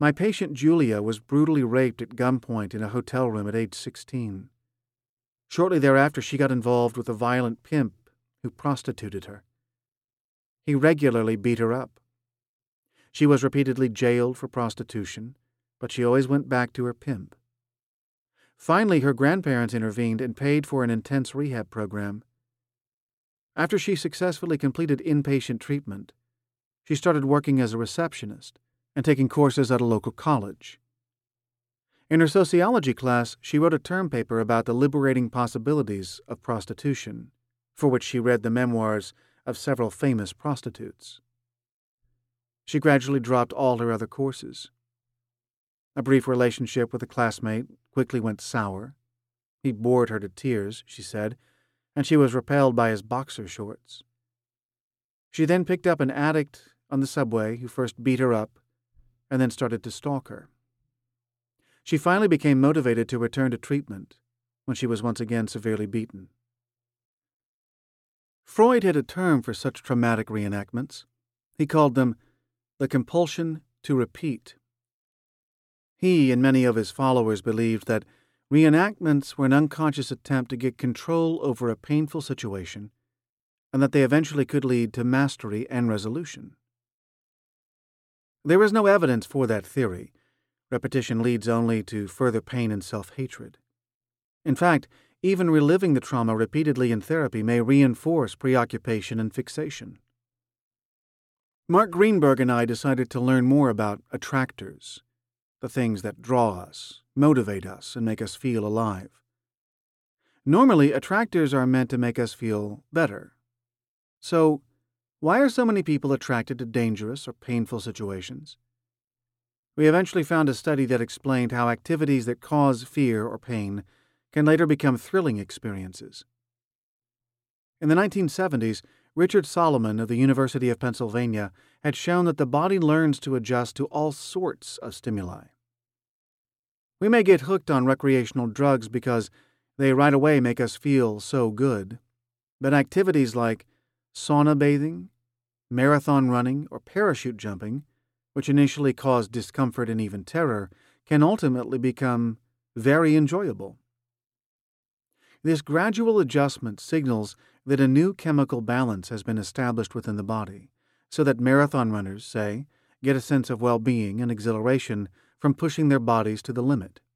My patient Julia was brutally raped at gunpoint in a hotel room at age 16. Shortly thereafter, she got involved with a violent pimp who prostituted her. He regularly beat her up. She was repeatedly jailed for prostitution, but she always went back to her pimp. Finally, her grandparents intervened and paid for an intense rehab program. After she successfully completed inpatient treatment, she started working as a receptionist and taking courses at a local college. In her sociology class, she wrote a term paper about the liberating possibilities of prostitution, for which she read the memoirs of several famous prostitutes. She gradually dropped all her other courses. A brief relationship with a classmate quickly went sour. He bored her to tears, she said, and she was repelled by his boxer shorts. She then picked up an addict on the subway who first beat her up and then started to stalk her. She finally became motivated to return to treatment when she was once again severely beaten. Freud had a term for such traumatic reenactments. He called them the compulsion to repeat. He and many of his followers believed that reenactments were an unconscious attempt to get control over a painful situation, and that they eventually could lead to mastery and resolution. There is no evidence for that theory. Repetition leads only to further pain and self-hatred. In fact, even reliving the trauma repeatedly in therapy may reinforce preoccupation and fixation. Mark Greenberg and I decided to learn more about attractors, the things that draw us, motivate us, and make us feel alive. Normally, attractors are meant to make us feel better. So, why are so many people attracted to dangerous or painful situations? We eventually found a study that explained how activities that cause fear or pain can later become thrilling experiences. In the 1970s, Richard Solomon of the University of Pennsylvania had shown that the body learns to adjust to all sorts of stimuli. We may get hooked on recreational drugs because they right away make us feel so good, but activities like sauna bathing, marathon running, or parachute jumping, which initially cause discomfort and even terror, can ultimately become very enjoyable. This gradual adjustment signals that a new chemical balance has been established within the body, so that marathon runners, say, get a sense of well-being and exhilaration from pushing their bodies to the limit.